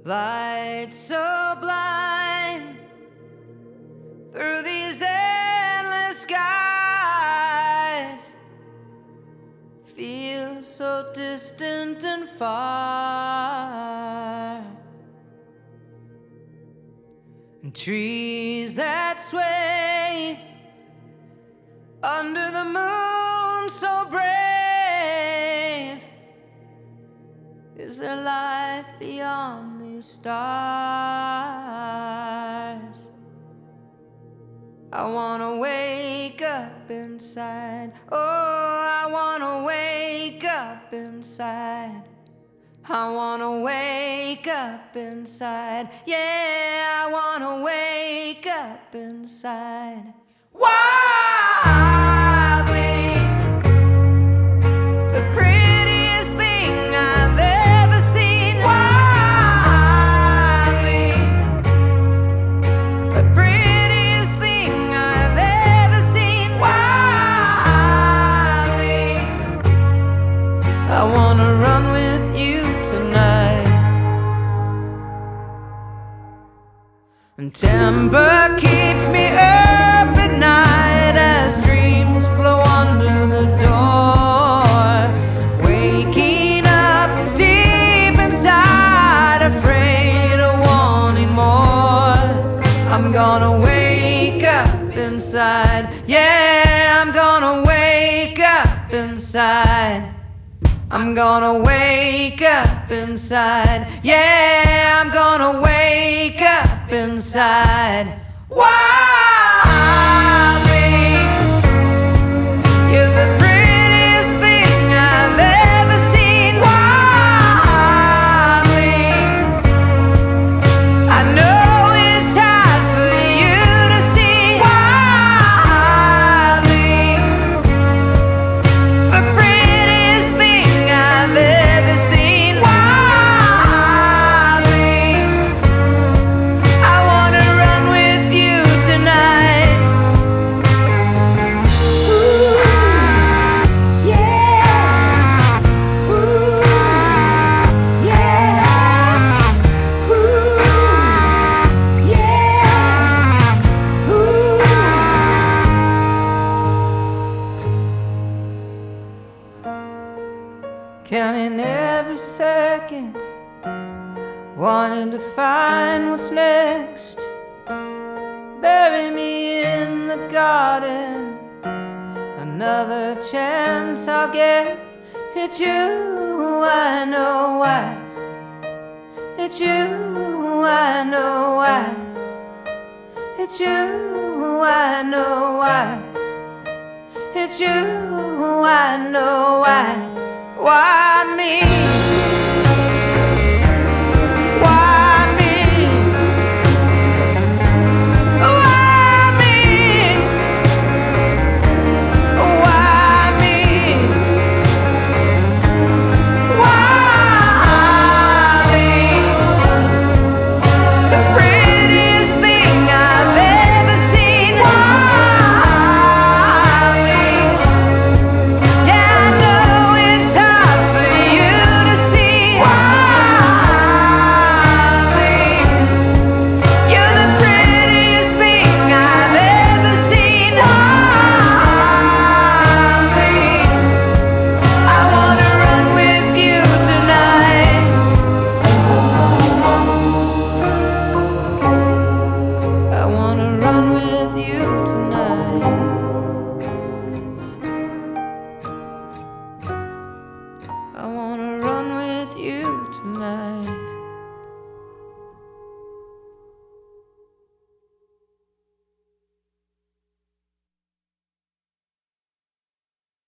light so blind through these endless skies, feel so distant and far, and trees that sway under the moon so brave. Is there life beyond these stars? I wanna wake up inside. Oh, I wanna wake up inside. I wanna wake up inside. Yeah, I wanna wake up inside. Wildly, the prettiest thing I've ever seen. Wildly, the prettiest thing I've ever seen. Wildly, I wanna run with you tonight. And timber keeps me up at night as dreams flow under the door, waking up deep inside, afraid of wanting more. I'm gonna wake up inside. Yeah, I'm gonna wake up inside. I'm gonna wake up inside. Yeah, I'm gonna wake up inside. Wildly, you're the prettiest thing I've ever seen. Wildly, I know it's hard for you to see. Wildly, the prettiest thing I've ever seen. Wildly, I wanna run with you tonight. Ooh, yeah. Ooh, yeah. Ooh, yeah. Ooh. Counting every second, wanting to find what's next. Bury me in the garden, another chance I'll get. It's you, I know why. It's you, I know why. It's you, I know why. It's you, I know why. Why?